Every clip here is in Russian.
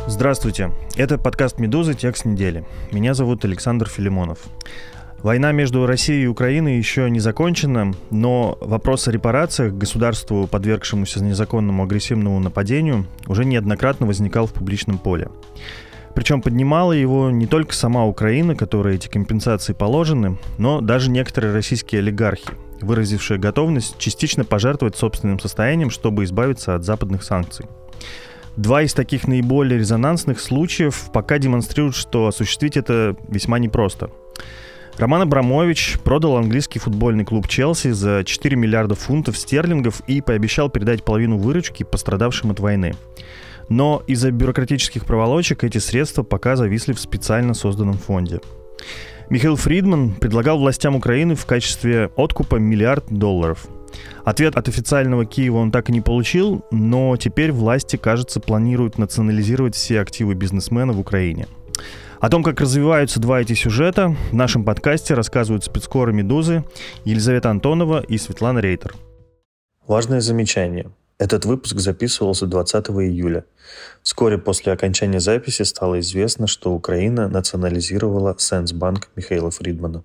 Здравствуйте, это подкаст «Медузы. Текст недели». Меня зовут Александр Филимонов. Война между Россией и Украиной еще не закончена, но вопрос о репарациях государству, подвергшемуся незаконному агрессивному нападению, уже неоднократно возникал в публичном поле. Причем поднимала его не только сама Украина, которой эти компенсации положены, но даже некоторые российские олигархи, выразившие готовность частично пожертвовать собственным состоянием, чтобы избавиться от западных санкций. Два из таких наиболее резонансных случаев пока демонстрируют, что осуществить это весьма непросто. Роман Абрамович продал английский футбольный клуб «Челси» за 4 миллиарда фунтов стерлингов и пообещал передать половину выручки пострадавшим от войны. Но из-за бюрократических проволочек эти средства пока зависли в специально созданном фонде. Михаил Фридман предлагал властям Украины в качестве откупа $1 миллиард. Ответ от официального Киева он так и не получил, но теперь власти, кажется, планируют национализировать все активы бизнесмена в Украине. О том, как развиваются два эти сюжета, в нашем подкасте рассказывают спецкоры «Медузы» Елизавета Антонова и Светлана Рейтер. Важное замечание. Этот выпуск записывался 20 июля. Вскоре после окончания записи стало известно, что Украина национализировала Сенсбанк Михаила Фридмана.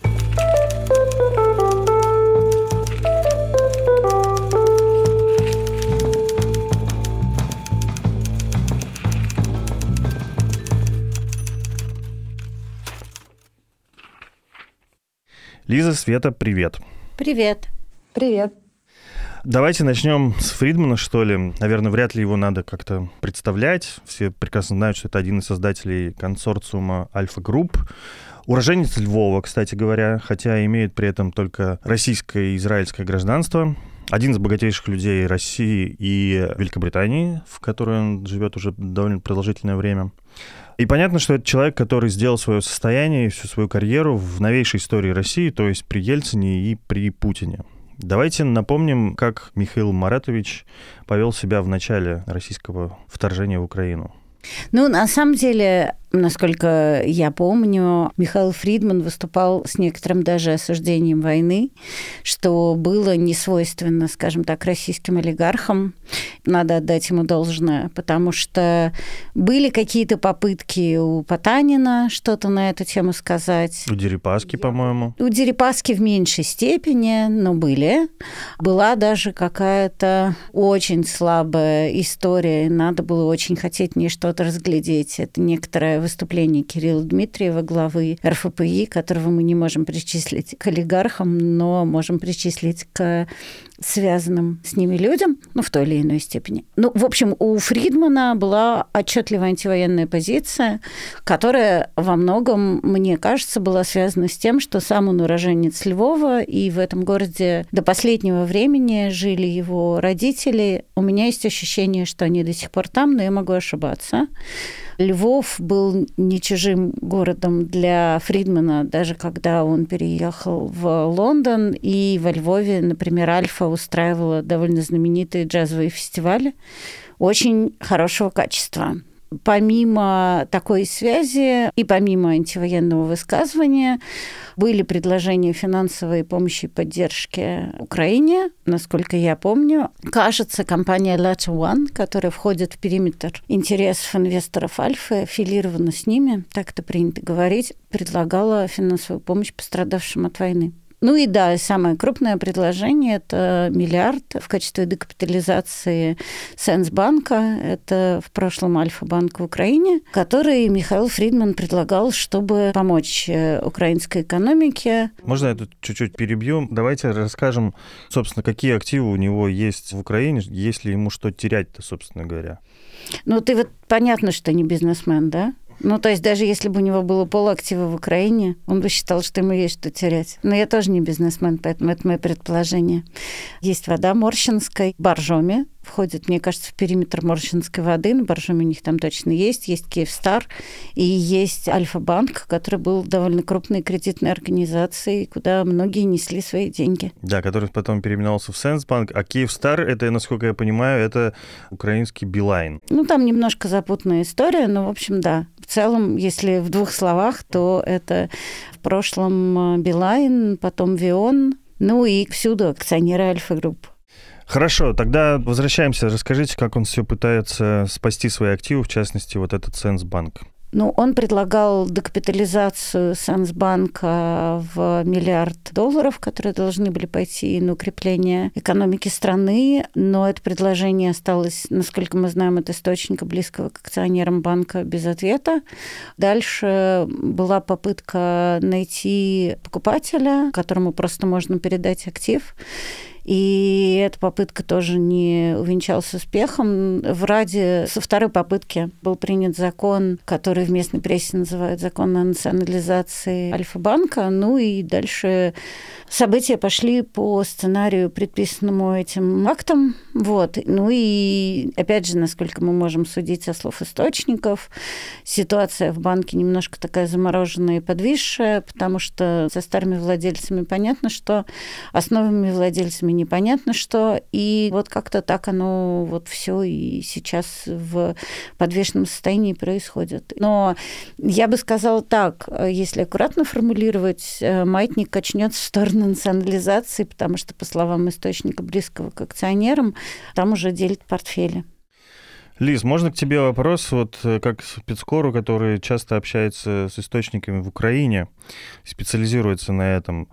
Лиза, Света, привет. Привет. Привет. Давайте начнем с Фридмана, что ли. Наверное, вряд ли его надо как-то представлять. Все прекрасно знают, что это один из создателей консорциума Альфа Групп. Уроженец Львова, кстати говоря, хотя имеет при этом только российское и израильское гражданство. Один из богатейших людей России и Великобритании, в которой он живет уже довольно продолжительное время. И понятно, что это человек, который сделал свое состояние и всю свою карьеру в новейшей истории России, то есть при Ельцине и при Путине. Давайте напомним, как Михаил Маратович повел себя в начале российского вторжения в Украину. Ну, на самом деле, насколько я помню, Михаил Фридман выступал с некоторым даже осуждением войны, что было не свойственно, скажем так, российским олигархам. Надо отдать ему должное, потому что были какие-то попытки у Потанина что-то на эту тему сказать. У Дерипаски, по-моему. У Дерипаски в меньшей степени, но были. Была даже какая-то очень слабая история, и надо было очень хотеть мне что-то разглядеть. Это некоторое выступление Кирилла Дмитриева, главы РФПИ, которого мы не можем причислить к олигархам, но можем причислить к связанным с ними людям, ну, в той или иной степени. Ну, в общем, у Фридмана была отчетливая антивоенная позиция, которая во многом, мне кажется, была связана с тем, что сам он уроженец Львова, и в этом городе до последнего времени жили его родители. У меня есть ощущение, что они до сих пор там, но я могу ошибаться. Львов был не чужим городом для Фридмана, даже когда он переехал в Лондон, и во Львове, например, Альфа устраивала довольно знаменитые джазовые фестивали очень хорошего качества. Помимо такой связи и помимо антивоенного высказывания были предложения финансовой помощи и поддержки Украине, насколько я помню. Кажется, компания Letter One, которая входит в периметр интересов инвесторов Альфы, аффилирована с ними, так это принято говорить, предлагала финансовую помощь пострадавшим от войны. Ну и да, самое крупное предложение – это $1 миллиард в качестве декапитализации Сенсбанка. Это в прошлом Альфа-банк в Украине, который Михаил Фридман предлагал, чтобы помочь украинской экономике. Можно я тут чуть-чуть перебью? Давайте расскажем, собственно, какие активы у него есть в Украине, есть ли ему что терять-то, собственно говоря. Ну, ты вот понятно, что не бизнесмен, да? Ну, то есть даже если бы у него было полактива в Украине, он бы считал, что ему есть что терять. Но я тоже не бизнесмен, поэтому это мое предположение. Есть вода Морщинской, Боржоми входит, мне кажется, в периметр Морщинской воды. На Боржоми у них там точно есть. Есть Киевстар и есть Альфа-банк, который был довольно крупной кредитной организацией, куда многие несли свои деньги. Да, который потом переименовался в Сенсбанк. А Киевстар, это, насколько я понимаю, это украинский Билайн. Ну, там немножко запутанная история, но, в общем, да. В целом, если в двух словах, то это в прошлом Билайн, потом Вион, ну и всюду акционеры Альфа Групп. Хорошо, тогда возвращаемся. Расскажите, как он все пытается спасти свои активы, в частности, вот этот Сенсбанк. Ну, он предлагал декапитализацию Сенсбанка в $1 миллиард, которые должны были пойти на укрепление экономики страны, но это предложение осталось, насколько мы знаем, от источника, близкого к акционерам банка, без ответа. Дальше была попытка найти покупателя, которому просто можно передать актив. И эта попытка тоже не увенчалась успехом. В Раде со второй попытки был принят закон, который в местной прессе называют закон о национализации Альфа-банка. Ну и дальше события пошли по сценарию, предписанному этим актом. Вот. Ну и, опять же, насколько мы можем судить со слов источников, ситуация в банке немножко такая замороженная и подвисшая, потому что со старыми владельцами понятно, что, а с новыми владельцами непонятно что, и вот как-то так оно вот все и сейчас в подвешенном состоянии происходит. Но я бы сказала так, если аккуратно формулировать, маятник качнется в сторону национализации, потому что, по словам источника, близкого к акционерам, там уже делят портфели. Лиз, можно к тебе вопрос, вот как спецкору, который часто общается с источниками в Украине, специализируется на этом.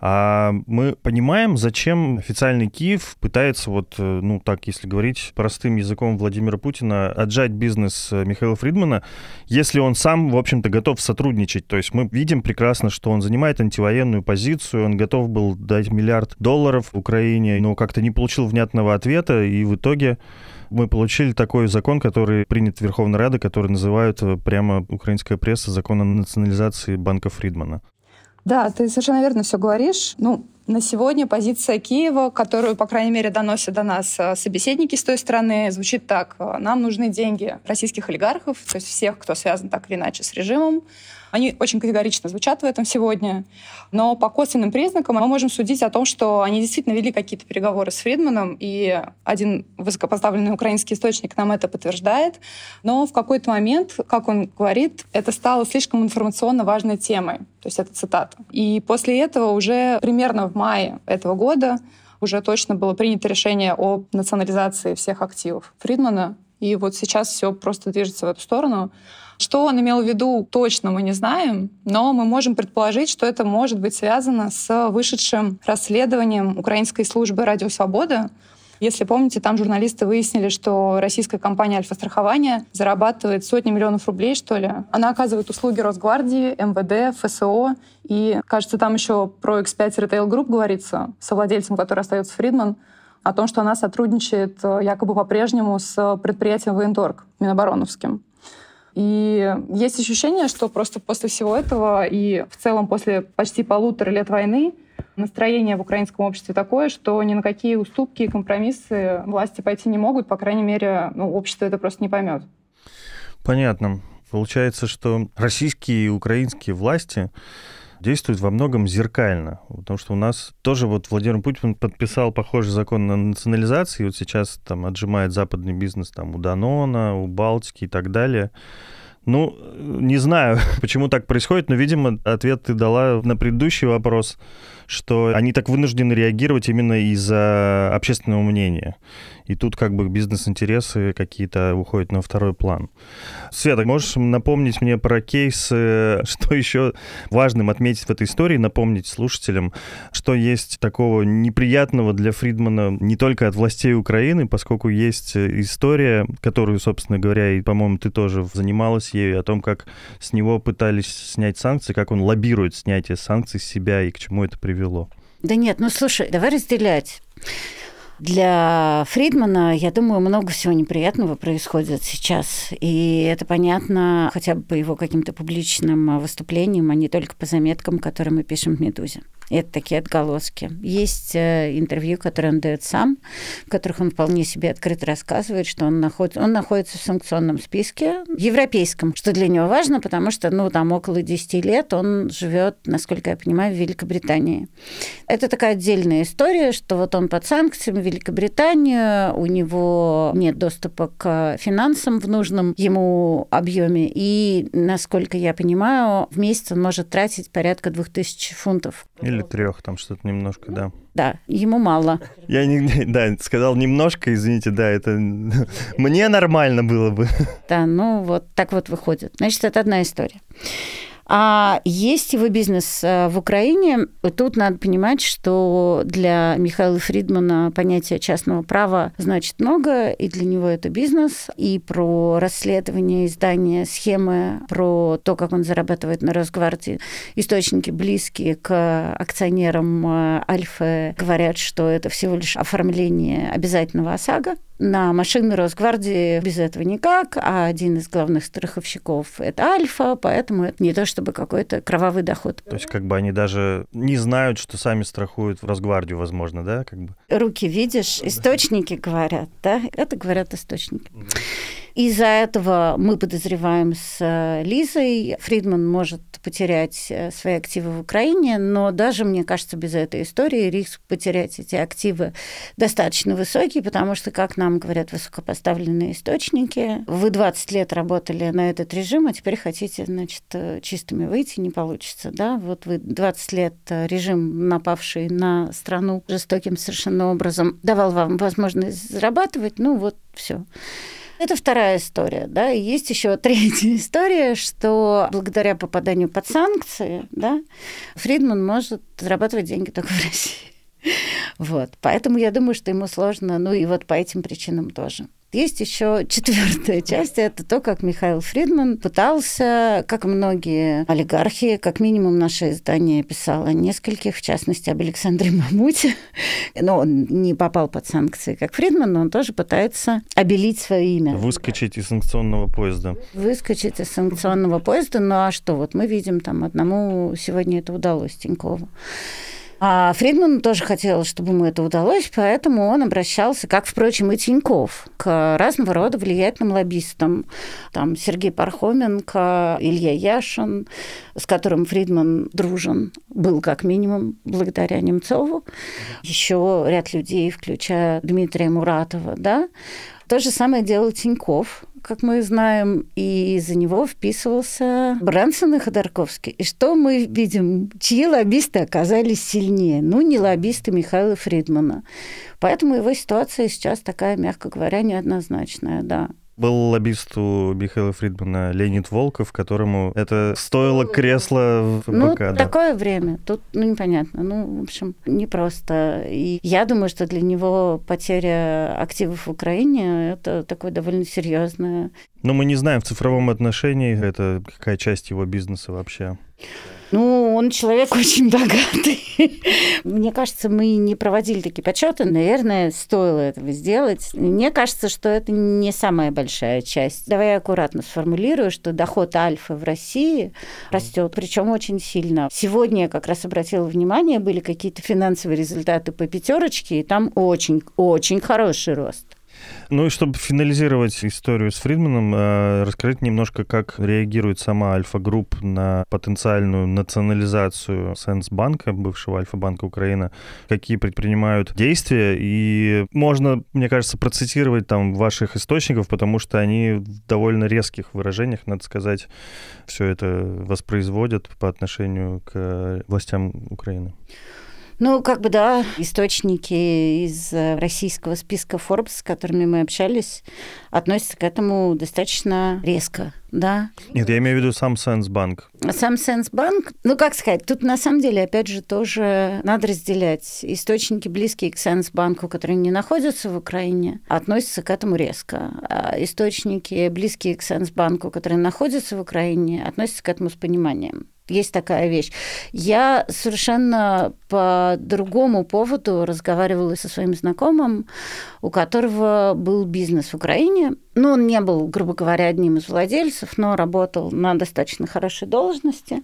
А мы понимаем, зачем официальный Киев пытается, вот, ну так, если говорить простым языком Владимира Путина, отжать бизнес Михаила Фридмана, если он сам, в общем-то, готов сотрудничать. То есть мы видим прекрасно, что он занимает антивоенную позицию, он готов был дать $1 миллиард Украине, но как-то не получил внятного ответа, и в итоге мы получили такой закон, который принят Верховной Радой, который называют прямо украинская пресса закон о национализации банка Фридмана. Да, ты совершенно верно все говоришь. Ну, на сегодня позиция Киева, которую, по крайней мере, доносят до нас собеседники с той стороны, звучит так. Нам нужны деньги российских олигархов, то есть всех, кто связан так или иначе с режимом. Они очень категорично звучат в этом сегодня. Но по косвенным признакам мы можем судить о том, что они действительно вели какие-то переговоры с Фридманом, и один высокопоставленный украинский источник нам это подтверждает. Но в какой-то момент, как он говорит, это стало слишком информационно важной темой. То есть это цитата. И после этого уже примерно в мае этого года уже точно было принято решение о национализации всех активов Фридмана. И вот сейчас все просто движется в эту сторону. Что он имел в виду, точно мы не знаем, но мы можем предположить, что это может быть связано с вышедшим расследованием украинской службы «Радио Свобода». Если помните, там журналисты выяснили, что российская компания «Альфа-страхование» зарабатывает сотни миллионов рублей, что ли. Она оказывает услуги Росгвардии, МВД, ФСО. И, кажется, там еще про X5 Retail Group говорится, совладельцем, который остается Фридман, о том, что она сотрудничает якобы по-прежнему с предприятием «Военторг» Минобороновским. И есть ощущение, что просто после всего этого и в целом после почти 1,5 лет войны настроение в украинском обществе такое, что ни на какие уступки и компромиссы власти пойти не могут, по крайней мере, общество это просто не поймет. Понятно. Получается, что российские и украинские власти действуют во многом зеркально, потому что у нас тоже вот Владимир Путин подписал похожий закон на национализацию, и вот сейчас там отжимает западный бизнес там у Данона, у Балтики и так далее. Ну, не знаю, почему так происходит, но, видимо, ответ ты дала на предыдущий вопрос, что они так вынуждены реагировать именно из-за общественного мнения. И тут как бы бизнес-интересы какие-то уходят на второй план. Света, можешь напомнить мне про кейсы, что еще важным отметить в этой истории, напомнить слушателям, что есть такого неприятного для Фридмана не только от властей Украины, поскольку есть история, которую, собственно говоря, и, по-моему, ты тоже занималась ею, о том, как с него пытались снять санкции, как он лоббирует снятие санкций с себя и к чему это привело. Да нет, ну слушай, давай разделять. Для Фридмана, я думаю, много всего неприятного происходит сейчас. И это понятно хотя бы по его каким-то публичным выступлениям, а не только по заметкам, которые мы пишем в «Медузе». Это такие отголоски. Есть интервью, которые он дает сам, в которых он вполне себе открыто рассказывает, что он находится в санкционном списке европейском, что для него важно, потому что там около 10 лет он живет, насколько я понимаю, в Великобритании. Это такая отдельная история, что вот он под санкциями в Великобритании, у него нет доступа к финансам в нужном ему объеме, и, насколько я понимаю, в месяц он может тратить порядка 2000 фунтов. Или или 3, там что-то немножко, да. Да, ему мало. Я сказал немножко, извините, да, это мне нормально было бы. Да, ну вот так вот выходит. Значит, это одна история. А есть его бизнес в Украине. Тут надо понимать, что для Михаила Фридмана понятие частного права значит много, и для него это бизнес. И про расследование, издание схемы, про то, как он зарабатывает на Росгвардии. Источники, близкие к акционерам Альфы, говорят, что это всего лишь оформление обязательного ОСАГО. На машины Росгвардии без этого никак, а один из главных страховщиков – это Альфа, поэтому это не то чтобы какой-то кровавый доход. То есть как бы они даже не знают, что сами страхуют в Росгвардию, возможно, да? Как бы. Руки видишь, источники говорят, да? Это говорят источники. Из-за этого мы подозреваем с Лизой, Фридман может потерять свои активы в Украине, но даже, мне кажется, без этой истории риск потерять эти активы достаточно высокий, потому что, как нам говорят высокопоставленные источники, вы 20 лет работали на этот режим, а теперь хотите, значит, чистыми выйти, не получится, да? Вот вы 20 лет режим, напавший на страну жестоким совершенно образом, давал вам возможность зарабатывать, ну вот все. Это вторая история, да, и есть еще третья история, что благодаря попаданию под санкции, да, Фридман может зарабатывать деньги только в России. Вот, поэтому я думаю, что ему сложно, ну и вот по этим причинам тоже. Есть еще четвертая часть, это то, как Михаил Фридман пытался, как многие олигархи, как минимум наше издание писало о нескольких, в частности, об Александре Мамуте. Но он не попал под санкции, как Фридман, но он тоже пытается обелить свое имя. Выскочить из санкционного поезда. Выскочить из санкционного поезда, ну а что, вот мы видим, там одному сегодня это удалось, Тинькову. А Фридману тоже хотелось, чтобы ему это удалось, поэтому он обращался, как, впрочем, и Тиньков, к разного рода влиятельным лоббистам. Там Сергей Пархоменко, Илья Яшин, с которым Фридман дружен, был как минимум благодаря Немцову. Еще ряд людей, включая Дмитрия Муратова, да. То же самое делал Тиньков, как мы знаем, и за него вписывался Брэнсон и Ходорковский. И что мы видим? Чьи лоббисты оказались сильнее? Ну, не лоббисты Михаила Фридмана. Поэтому его ситуация сейчас такая, мягко говоря, неоднозначная, да. Был лоббист у Михаила Фридмана Леонид Волков, которому это стоило кресла в ВК. Ну, да. Такое время. Тут, непонятно. В общем, непросто. И я думаю, что для него потеря активов в Украине – это такое довольно серьезное. Но мы не знаем в цифровом отношении, это какая часть его бизнеса вообще. Ну, он человек очень богатый. Мне кажется, мы не проводили такие подсчеты. Наверное, стоило этого сделать. Мне кажется, что это не самая большая часть. Давай я аккуратно сформулирую, что доход Альфы в России растет, причем очень сильно. Сегодня я как раз обратила внимание, были какие-то финансовые результаты по пятерочке, и там очень-очень хороший рост. Ну и чтобы финализировать историю с Фридманом, расскажите немножко, как реагирует сама Альфа-Групп на потенциальную национализацию Сенсбанка, бывшего Альфа-банка Украины, какие предпринимают действия, и можно, мне кажется, процитировать там ваших источников, потому что они в довольно резких выражениях, надо сказать, все это воспроизводят по отношению к властям Украины. Ну, да, источники из российского списка Forbes, с которыми мы общались, относятся к этому достаточно резко, да. Нет, я имею в виду сам Сенсбанк. Сам Сенсбанк, тут на самом деле, опять же, тоже надо разделять. Источники, близкие к Сенсбанку, которые не находятся в Украине, относятся к этому резко. А источники, близкие к Сенсбанку, которые находятся в Украине, относятся к этому с пониманием. Есть такая вещь. Я совершенно по другому поводу разговаривала со своим знакомым, у которого был бизнес в Украине. Ну, он не был, грубо говоря, одним из владельцев, но работал на достаточно хорошей должности.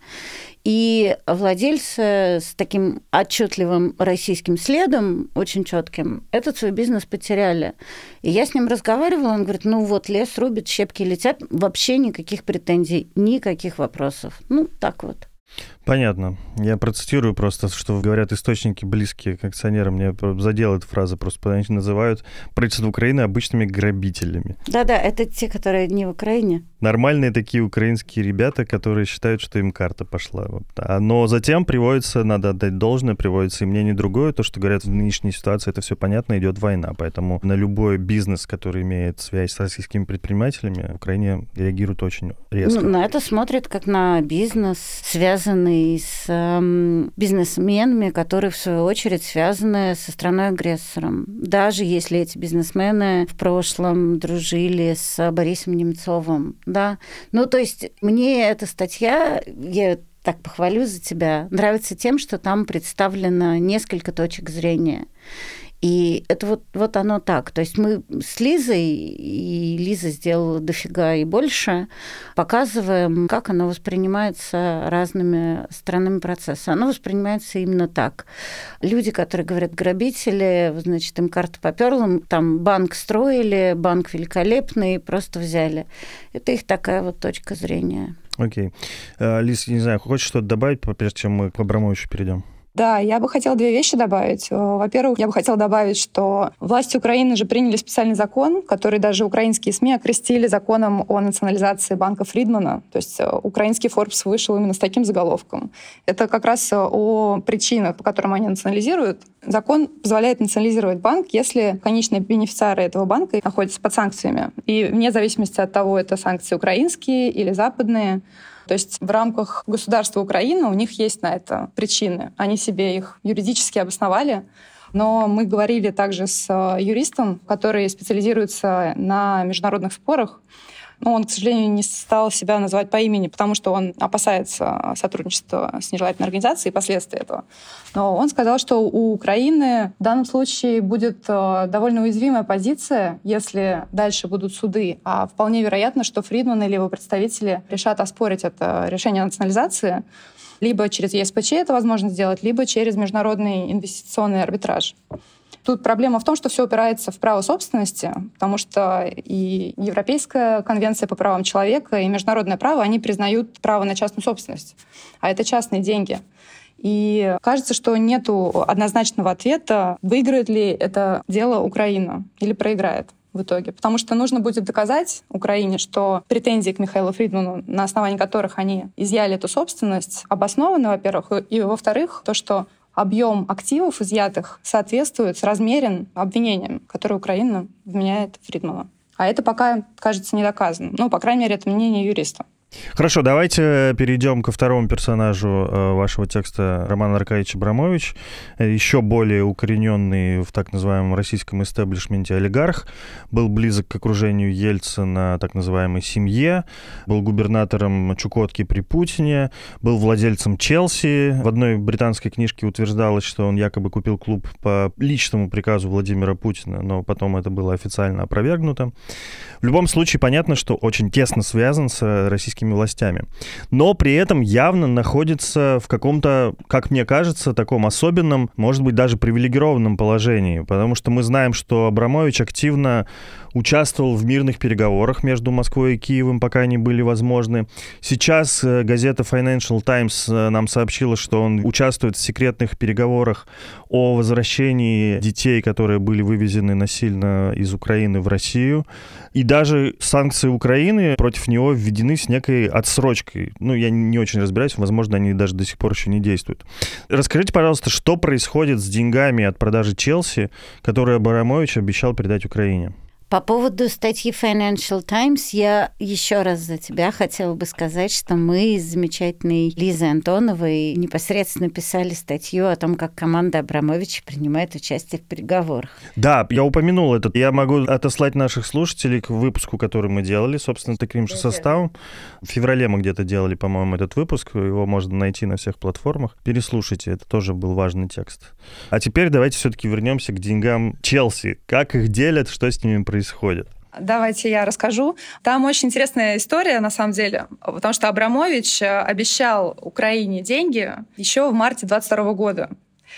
И владельцы с таким отчетливым российским следом, очень четким, этот свой бизнес потеряли. И я с ним разговаривала, он говорит, лес рубит, щепки летят, вообще никаких претензий, никаких вопросов. Так вот. Понятно. Я процитирую просто, что говорят источники, близкие к акционерам. Мне задела эта фраза просто, потому что они называют правительство Украины обычными грабителями. Да-да, это те, которые не в Украине. Нормальные такие украинские ребята, которые считают, что им карта пошла. Но затем приводится, надо отдать должное, приводится и мнение другое, то, что говорят в нынешней ситуации, это все понятно, идет война. Поэтому на любой бизнес, который имеет связь с российскими предпринимателями, в Украине реагируют очень резко. На это смотрят как на бизнес, связанный с бизнесменами, которые, в свою очередь, связаны со страной-агрессором. Даже если эти бизнесмены в прошлом дружили с Борисом Немцовым. Да? Ну, то есть мне эта статья, я так похвалю за тебя, нравится тем, что там представлено несколько точек зрения. И это вот оно так. То есть мы с Лизой, и Лиза сделала дофига и больше, показываем, как оно воспринимается разными сторонами процесса. Оно воспринимается именно так. Люди, которые говорят грабители, значит, им карта попёрла, там банк строили, банк великолепный, просто взяли. Это их такая вот точка зрения. Окей. Лиз, не знаю, хочешь что-то добавить, прежде чем мы к Абрамовичу перейдем? Да, я бы хотела две вещи добавить. Во-первых, я бы хотела добавить, что власти Украины же приняли специальный закон, который даже украинские СМИ окрестили законом о национализации банка Фридмана. То есть украинский Forbes вышел именно с таким заголовком. Это как раз о причинах, по которым они национализируют. Закон позволяет национализировать банк, если конечные бенефициары этого банка находятся под санкциями. И вне зависимости от того, это санкции украинские или западные. То есть в рамках государства Украины у них есть на это причины. Они себе их юридически обосновали. Но мы говорили также с юристом, который специализируется на международных спорах. Но он, к сожалению, не стал себя называть по имени, потому что он опасается сотрудничества с нежелательной организацией и последствий этого. Но он сказал, что у Украины в данном случае будет довольно уязвимая позиция, если дальше будут суды. А вполне вероятно, что Фридман или его представители решат оспорить это решение о национализации. Либо через ЕСПЧ это возможно сделать, либо через международный инвестиционный арбитраж. Тут проблема в том, что все упирается в право собственности, потому что и Европейская конвенция по правам человека, и международное право, они признают право на частную собственность. А это частные деньги. И кажется, что нету однозначного ответа, выиграет ли это дело Украина или проиграет в итоге. Потому что нужно будет доказать Украине, что претензии к Михаилу Фридману, на основании которых они изъяли эту собственность, обоснованы, во-первых, и, во-вторых, то, что объем активов, изъятых, соответствует, соразмерен обвинениям, которые Украина вменяет Фридману. А это пока, кажется, не доказано. Ну, по крайней мере, это мнение юриста. Хорошо, давайте перейдем ко второму персонажу вашего текста, Роман Аркадьевич Абрамович, еще более укорененный в так называемом российском истеблишменте олигарх, был близок к окружению Ельцина, так называемой семье, был губернатором Чукотки при Путине, был владельцем Челси. В одной британской книжке утверждалось, что он якобы купил клуб по личному приказу Владимира Путина, но потом это было официально опровергнуто. В любом случае, понятно, что очень тесно связан с российскими властями. Но при этом явно находится в каком-то, как мне кажется, таком особенном, может быть, даже привилегированном положении. Потому что мы знаем, что Абрамович активно участвовал в мирных переговорах между Москвой и Киевом, пока они были возможны. Сейчас газета Financial Times нам сообщила, что он участвует в секретных переговорах о возвращении детей, которые были вывезены насильно из Украины в Россию. И даже санкции Украины против него введены с некой отсрочкой. Ну, я не очень разбираюсь, возможно, они даже до сих пор еще не действуют. Расскажите, пожалуйста, что происходит с деньгами от продажи Челси, которые Абрамович обещал передать Украине? По поводу статьи Financial Times я еще раз за тебя хотела бы сказать, что мы с замечательной Лизой Антоновой непосредственно писали статью о том, как команда Абрамовича принимает участие в переговорах. Да, я упомянул это. Я могу отослать наших слушателей к выпуску, который мы делали, собственно, таким же составом. В феврале мы где-то делали, по-моему, этот выпуск. Его можно найти на всех платформах. Переслушайте, это тоже был важный текст. А теперь давайте все-таки вернемся к деньгам Челси. Как их делят, что с ними происходит? Давайте я расскажу. Там очень интересная история, на самом деле, потому что Абрамович обещал Украине деньги еще в марте 2022 года.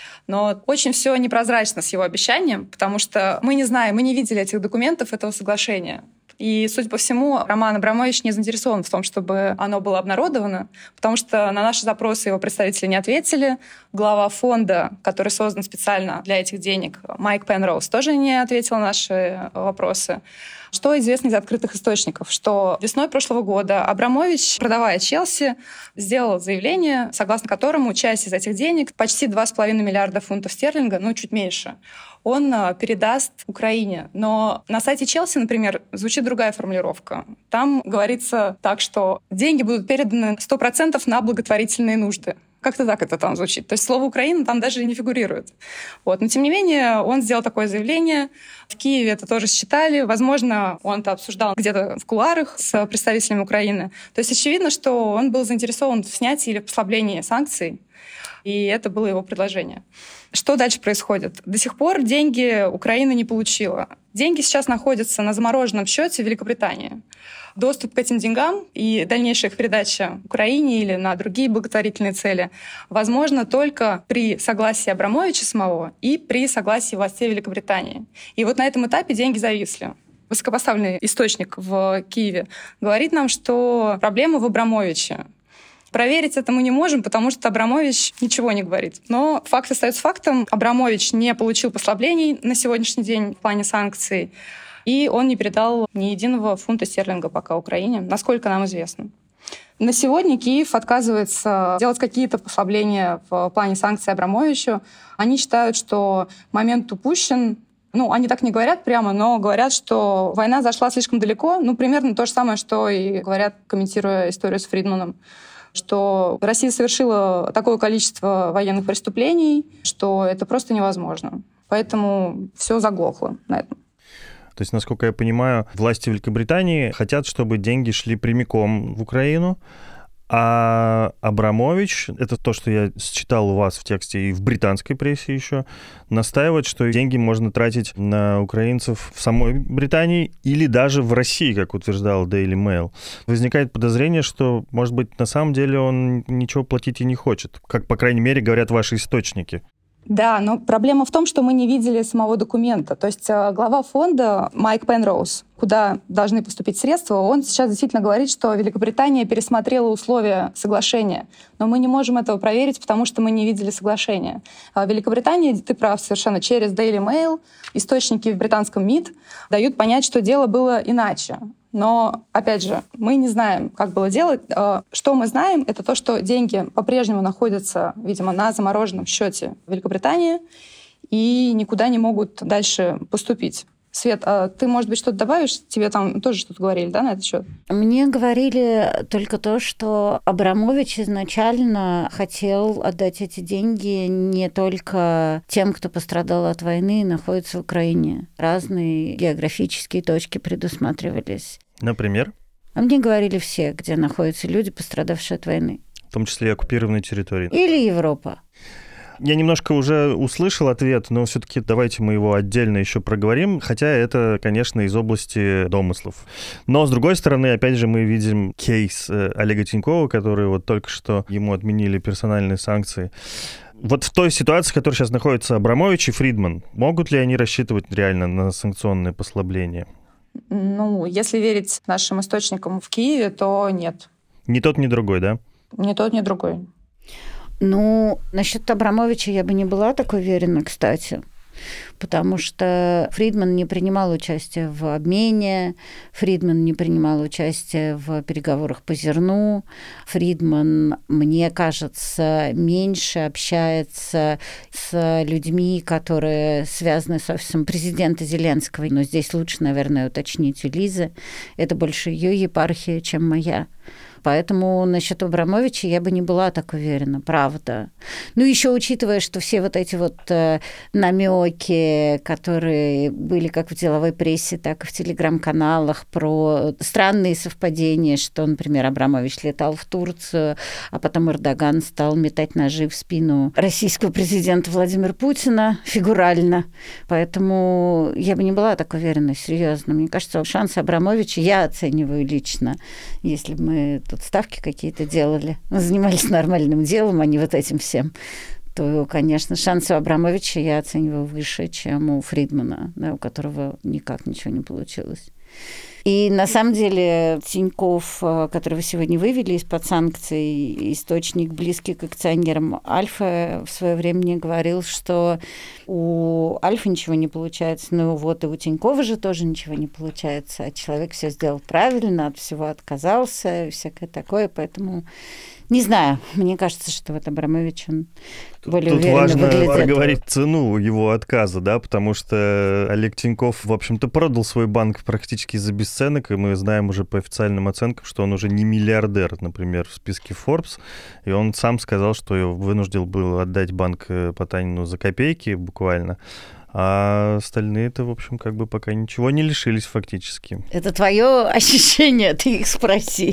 Но очень все непрозрачно с его обещанием, потому что мы не знаем, мы не видели этих документов, этого соглашения. И, судя по всему, Роман Абрамович не заинтересован в том, чтобы оно было обнародовано, потому что на наши запросы его представители не ответили. Глава фонда, который создан специально для этих денег, Майк Пенроуз, тоже не ответил на наши вопросы. Что известно из открытых источников? Что весной прошлого года Абрамович, продавая Челси, сделал заявление, согласно которому часть из этих денег, почти 2,5 миллиарда фунтов стерлинга, чуть меньше, он передаст Украине. Но на сайте Челси, например, звучит другая формулировка. Там говорится так, что деньги будут переданы 100% на благотворительные нужды. Как-то так это там звучит. То есть слово «Украина» там даже не фигурирует. Но тем не менее он сделал такое заявление. В Киеве это тоже считали. Возможно, он это обсуждал где-то в кулуарах с представителями Украины. То есть очевидно, что он был заинтересован в снятии или послаблении санкций. И это было его предложение. Что дальше происходит? До сих пор деньги Украина не получила. Деньги сейчас находятся на замороженном счете в Великобритании. Доступ к этим деньгам и дальнейшая их передача Украине или на другие благотворительные цели возможно только при согласии Абрамовича самого и при согласии властей Великобритании. И вот на этом этапе деньги зависли. Высокопоставленный источник в Киеве говорит нам, что проблема в Абрамовиче. Проверить это мы не можем, потому что Абрамович ничего не говорит. Но факт остается фактом. Абрамович не получил послаблений на сегодняшний день в плане санкций. И он не передал ни единого фунта стерлинга пока Украине, насколько нам известно. На сегодня Киев отказывается делать какие-то послабления в плане санкций Абрамовичу. Они считают, что момент упущен. Они так не говорят прямо, но говорят, что война зашла слишком далеко. Примерно то же самое, что и говорят, комментируя историю с Фридманом. Что Россия совершила такое количество военных преступлений, что это просто невозможно. Поэтому все заглохло на этом. То есть, насколько я понимаю, власти Великобритании хотят, чтобы деньги шли прямиком в Украину, а Абрамович, это то, что я считал у вас в тексте и в британской прессе еще, настаивает, что деньги можно тратить на украинцев в самой Британии или даже в России, как утверждал Daily Mail. Возникает подозрение, что, может быть, на самом деле он ничего платить и не хочет, как, по крайней мере, говорят ваши источники. Да, но проблема в том, что мы не видели самого документа. То есть глава фонда Майк Пенроуз, куда должны поступить средства, он сейчас действительно говорит, что Великобритания пересмотрела условия соглашения. Но мы не можем этого проверить, потому что мы не видели соглашения. Великобритания, ты прав совершенно, через Daily Mail, источники в британском МИД дают понять, что дело было иначе. Но, опять же, мы не знаем, как было дело. Что мы знаем, это то, что деньги по-прежнему находятся, видимо, на замороженном счете в Великобритании и никуда не могут дальше поступить. Свет, а ты, может быть, что-то добавишь? Тебе там тоже что-то говорили, да, на этот счет? Мне говорили только то, что Абрамович изначально хотел отдать эти деньги не только тем, кто пострадал от войны и находится в Украине. Разные географические точки предусматривались. Например? А мне говорили все, где находятся люди, пострадавшие от войны. В том числе и оккупированные территории. Или Европа. Я немножко уже услышал ответ, но все-таки давайте мы его отдельно еще проговорим, хотя это, конечно, из области домыслов. Но, с другой стороны, опять же, мы видим кейс Олега Тинькова, который вот только что ему отменили персональные санкции. Вот в той ситуации, в которой сейчас находятся Абрамович и Фридман, могут ли они рассчитывать реально на санкционные послабления? Если верить нашим источникам в Киеве, то нет. Ни тот, ни другой, да? Ни тот, ни другой. Насчет Абрамовича я бы не была так уверена, кстати, потому что Фридман не принимал участие в обмене, Фридман не принимал участие в переговорах по зерну, Фридман, мне кажется, меньше общается с людьми, которые связаны с офисом президента Зеленского. Но здесь лучше, наверное, уточнить у Лизы. Это больше ее епархия, чем моя. Поэтому насчет Абрамовича я бы не была так уверена, правда. Еще учитывая, что все вот эти вот намеки, которые были как в деловой прессе, так и в телеграм-каналах про странные совпадения, что, например, Абрамович летал в Турцию, а потом Эрдоган стал метать ножи в спину российского президента Владимира Путина фигурально. Поэтому я бы не была так уверена, серьезно. Мне кажется, шансы Абрамовича я оцениваю лично, если бы мы тут ставки какие-то делали, занимались нормальным делом, а не вот этим всем, то, конечно, шансы у Абрамовича я оцениваю выше, чем у Фридмана, да, у которого никак ничего не получилось. И на самом деле Тинькофф, который вы сегодня вывели из-под санкций, источник близкий к акционерам Альфа, в свое время мне говорил, что у Альфа ничего не получается, ну вот и у Тинькова же тоже ничего не получается, а человек все сделал правильно, от всего отказался, и всякое такое, поэтому... Не знаю, мне кажется, что вот Абрамович, он более уверенно выглядит. Тут важно проговорить цену его отказа, да, потому что Олег Тинькофф, в общем-то, продал свой банк практически за бесценок, и мы знаем уже по официальным оценкам, что он уже не миллиардер, например, в списке Forbes, и он сам сказал, что вынужден был отдать банк Потанину за копейки буквально, а остальные-то, в общем, как бы пока ничего не лишились фактически. Это твое ощущение, ты их спроси.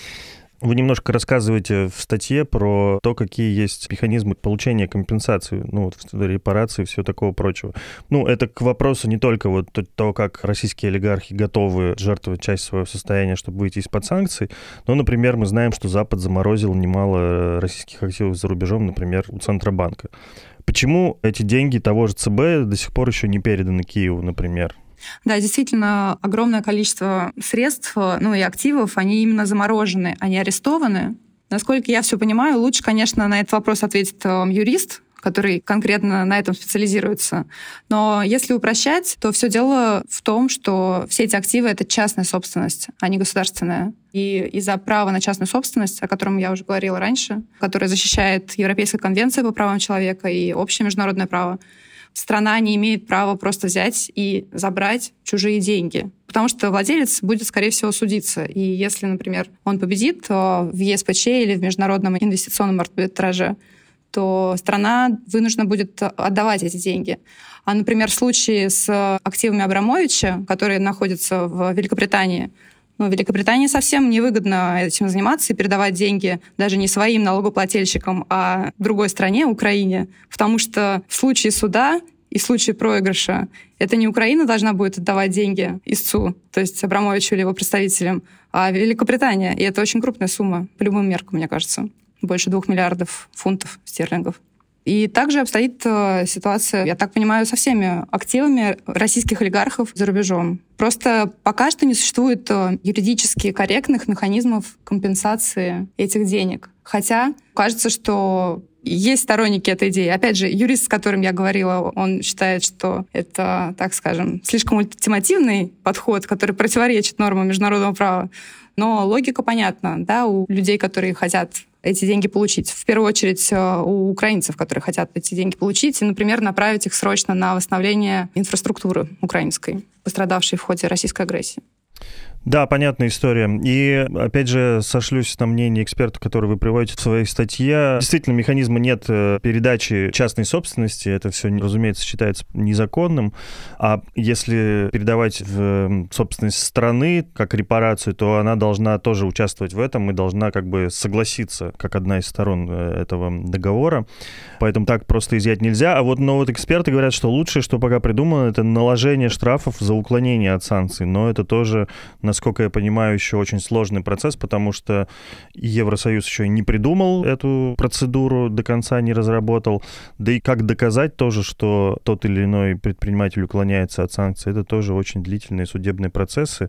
Вы немножко рассказываете в статье про то, какие есть механизмы получения компенсации, ну, вот, репарации и всего такого прочего. Ну, это к вопросу не только вот то, как российские олигархи готовы жертвовать часть своего состояния, чтобы выйти из-под санкций, но, например, мы знаем, что Запад заморозил немало российских активов за рубежом, например, у Центробанка. Почему эти деньги того же ЦБ до сих пор еще не переданы Киеву, например? Да, действительно, огромное количество средств, ну и активов, они именно заморожены, они арестованы. Насколько я все понимаю, лучше, конечно, на этот вопрос ответит юрист, который конкретно на этом специализируется. Но если упрощать, то все дело в том, что все эти активы — это частная собственность, а не государственная. И из-за права на частную собственность, о котором я уже говорила раньше, которое защищает Европейская конвенция по правам человека и общее международное право, страна не имеет права просто взять и забрать чужие деньги, потому что владелец будет, скорее всего, судиться. И если, например, он победит в ЕСПЧ или в международном инвестиционном арбитраже, то страна вынуждена будет отдавать эти деньги. А, например, в случае с активами Абрамовича, которые находятся в Великобритании, Великобритании совсем невыгодно этим заниматься и передавать деньги даже не своим налогоплательщикам, а другой стране, Украине, потому что в случае суда и в случае проигрыша это не Украина должна будет отдавать деньги истцу, то есть Абрамовичу или его представителям, а Великобритания. И это очень крупная сумма по любым меркам, мне кажется. Больше 2 миллиардов фунтов стерлингов. И также обстоит ситуация, я так понимаю, со всеми активами российских олигархов за рубежом. Просто пока что не существует юридически корректных механизмов компенсации этих денег. Хотя кажется, что есть сторонники этой идеи. Опять же, юрист, с которым я говорила, он считает, что это, так скажем, слишком ультимативный подход, который противоречит нормам международного права. Но логика понятна, да, у людей, которые хотят эти деньги получить. В первую очередь у украинцев, которые хотят эти деньги получить, и, например, направить их срочно на восстановление инфраструктуры украинской, пострадавшей в ходе российской агрессии. Да, понятная история. И, опять же, сошлюсь на мнение эксперта, который вы приводите в своей статье. Действительно, механизма нет передачи частной собственности. Это все, разумеется, считается незаконным. А если передавать в собственность страны как репарацию, то она должна тоже участвовать в этом и должна как бы согласиться как одна из сторон этого договора. Поэтому так просто изъять нельзя. Но вот эксперты говорят, что лучшее, что пока придумано, это наложение штрафов за уклонение от санкций. Но это тоже, насколько я понимаю, еще очень сложный процесс, потому что Евросоюз еще и не придумал эту процедуру, до конца не разработал. Да и как доказать тоже, что тот или иной предприниматель уклоняется от санкций, это тоже очень длительные судебные процессы.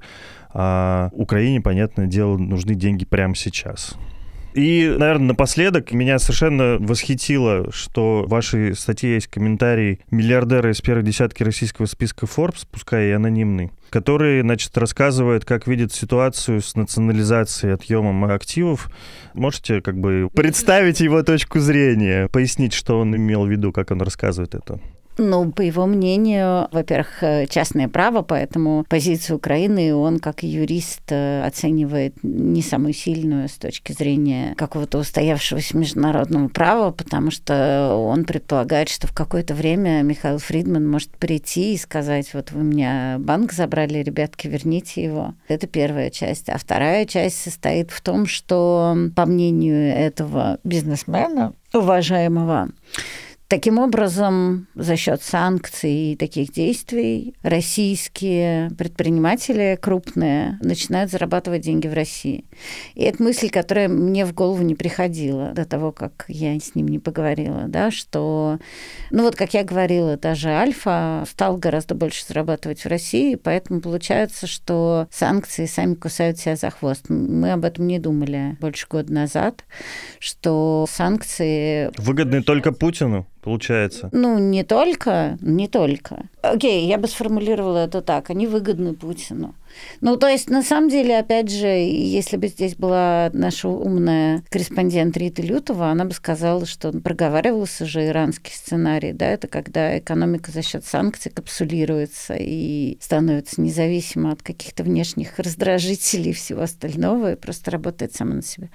А Украине, понятное дело, нужны деньги прямо сейчас. И, наверное, напоследок меня совершенно восхитило, что в вашей статье есть комментарий миллиардера из первой десятки российского списка Forbes, пускай и анонимный, который, значит, рассказывает, как видит ситуацию с национализацией, отъемом активов. Можете как бы представить его точку зрения, пояснить, что он имел в виду, как он рассказывает это? Ну, по его мнению, во-первых, частное право, поэтому позицию Украины он, как юрист, оценивает не самую сильную с точки зрения какого-то устоявшегося международного права, потому что он предполагает, что в какое-то время Михаил Фридман может прийти и сказать: вот вы у меня банк забрали, ребятки, верните его. Это первая часть. А вторая часть состоит в том, что, по мнению этого бизнесмена, уважаемого, Таким образом, за счет санкций и таких действий российские предприниматели крупные начинают зарабатывать деньги в России. И это мысль, которая мне в голову не приходила до того, как я с ним не поговорила, да, что, как я говорила, даже Альфа стал гораздо больше зарабатывать в России, поэтому получается, что санкции сами кусают себя за хвост. Мы об этом не думали больше года назад, что санкции... Выгодны только Путину, получается? Не только. Окей, я бы сформулировала это так. Они выгодны Путину. То есть, на самом деле, опять же, если бы здесь была наша умная корреспондент Рита Лютова, она бы сказала, что проговаривался же иранский сценарий, да, это когда экономика за счет санкций капсулируется и становится независима от каких-то внешних раздражителей и всего остального, и просто работает сама на себя.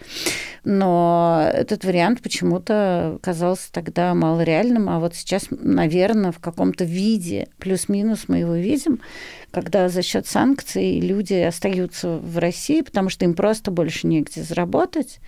Но этот вариант почему-то казался тогда малореальным, а вот сейчас, наверное, в каком-то виде, плюс-минус мы его видим, когда за счет санкций люди остаются в России, потому что им просто больше негде заработать.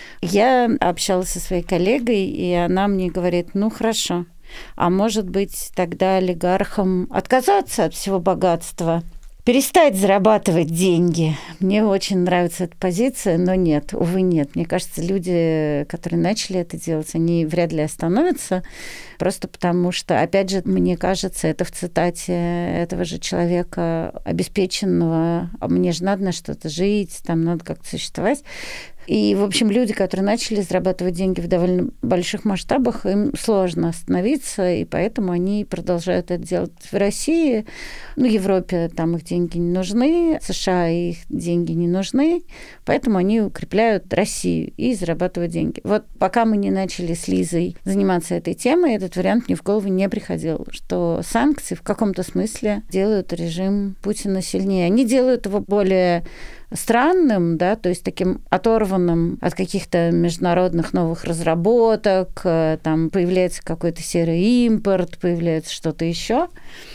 Я общалась со своей коллегой, и она мне говорит, хорошо, а может быть тогда олигархам отказаться от всего богатства, перестать зарабатывать деньги. Мне очень нравится эта позиция, но нет, увы, нет. Мне кажется, люди, которые начали это делать, они вряд ли остановятся, просто потому что, опять же, мне кажется, это в цитате этого же человека, обеспеченного, мне же надо на что-то жить, там надо как-то существовать. И, в общем, люди, которые начали зарабатывать деньги в довольно больших масштабах, им сложно остановиться, и поэтому они продолжают это делать в России. Европе там их деньги не нужны, США их деньги не нужны, поэтому они укрепляют Россию и зарабатывают деньги. Вот пока мы не начали с Лизой заниматься этой темой, этот вариант мне в голову не приходил, что санкции в каком-то смысле делают режим Путина сильнее. Они делают его более странным, да, то есть таким оторванным от каких-то международных новых разработок, там появляется какой-то серый импорт, появляется что-то еще,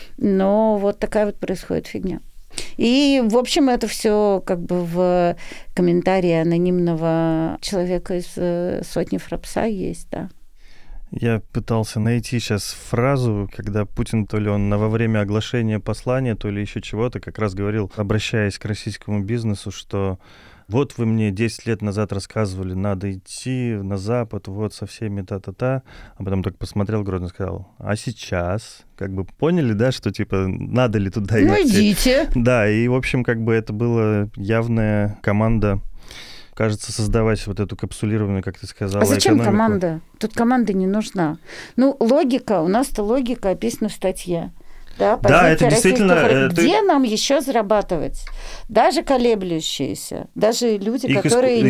но вот такая вот происходит фигня. И, в общем, это все как бы в комментарии анонимного человека из сотни Фрапса есть, да. Я пытался найти сейчас фразу, когда Путин, то ли он во время оглашения послания, то ли еще чего-то, как раз говорил, обращаясь к российскому бизнесу, что вот вы мне 10 лет назад рассказывали, надо идти на Запад, вот со всеми та-та-та, а потом только посмотрел грозно и сказал, а сейчас? Как бы поняли, да, что типа надо ли туда идти? Идите. Да, и в общем как бы это была явная команда, кажется, создавать вот эту капсулированную, как ты сказала, зачем экономику. Команда? Тут команда не нужна. Логика, у нас-то логика описана в статье. Да, это действительно... Где нам еще зарабатывать? Даже колеблющиеся, даже люди, их которые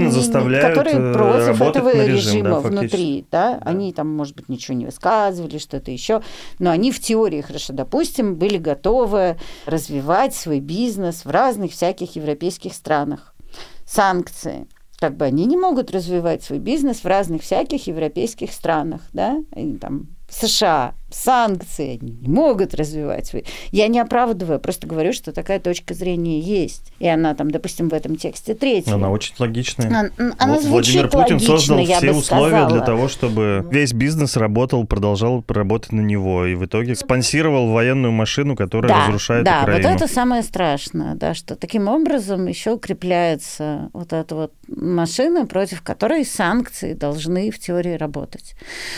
которые против этого режима внутри, да, они там, может быть, ничего не высказывали, что-то еще, но они в теории, хорошо, допустим, были готовы развивать свой бизнес в разных всяких европейских странах. Санкции. Как бы они не могут развивать свой бизнес в разных всяких европейских странах, да, и там США, санкции, они не могут развивать свой. Я не оправдываю, просто говорю, что такая точка зрения есть. И она там, допустим, в этом тексте третья. Она очень логичная. Она Владимир Путин логично, создал все условия сказала. для того, чтобы весь бизнес продолжал работать на него. И в итоге спонсировал военную машину, которая разрушает Украину. Да, вот это самое страшное, да, что таким образом еще укрепляется вот эта вот машина, против которой санкции должны в теории работать.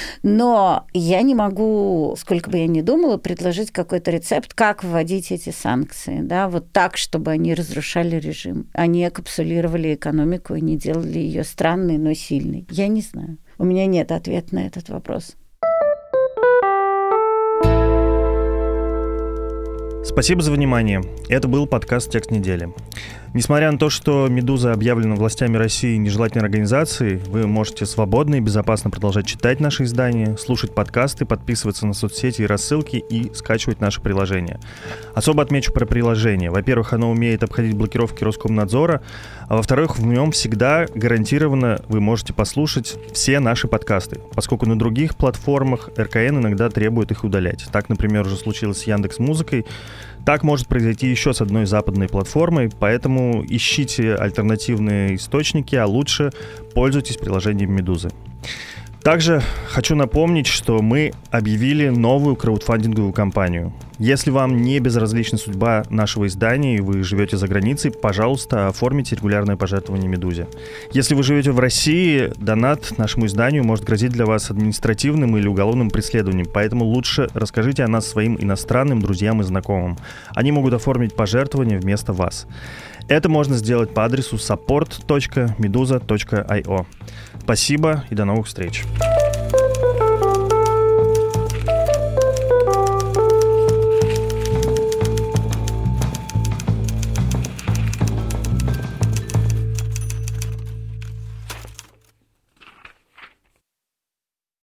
Но я не могу, сколько бы я ни думала, предложить какой-то рецепт, как вводить эти санкции, да, вот так, чтобы они разрушали режим, они капсулировали экономику и не делали ее странной, но сильной. Я не знаю. У меня нет ответа на этот вопрос. Спасибо за внимание. Это был подкаст «Текст недели». Несмотря на то, что «Медуза» объявлена властями России нежелательной организацией, вы можете свободно и безопасно продолжать читать наши издания, слушать подкасты, подписываться на соцсети и рассылки и скачивать наше приложение. Особо отмечу про приложение. Во-первых, оно умеет обходить блокировки Роскомнадзора, а во-вторых, в нем всегда гарантированно вы можете послушать все наши подкасты, поскольку на других платформах РКН иногда требует их удалять. Так, например, уже случилось с Яндекс.Музыкой. Так может произойти еще с одной западной платформой, поэтому ищите альтернативные источники, а лучше пользуйтесь приложением «Медузы». Также хочу напомнить, что мы объявили новую краудфандинговую кампанию. Если вам не безразлична судьба нашего издания и вы живете за границей, пожалуйста, оформите регулярное пожертвование «Медузе». Если вы живете в России, донат нашему изданию может грозить для вас административным или уголовным преследованием, поэтому лучше расскажите о нас своим иностранным друзьям и знакомым. Они могут оформить пожертвование вместо вас. Это можно сделать по адресу support.meduza.io. Спасибо и до новых встреч.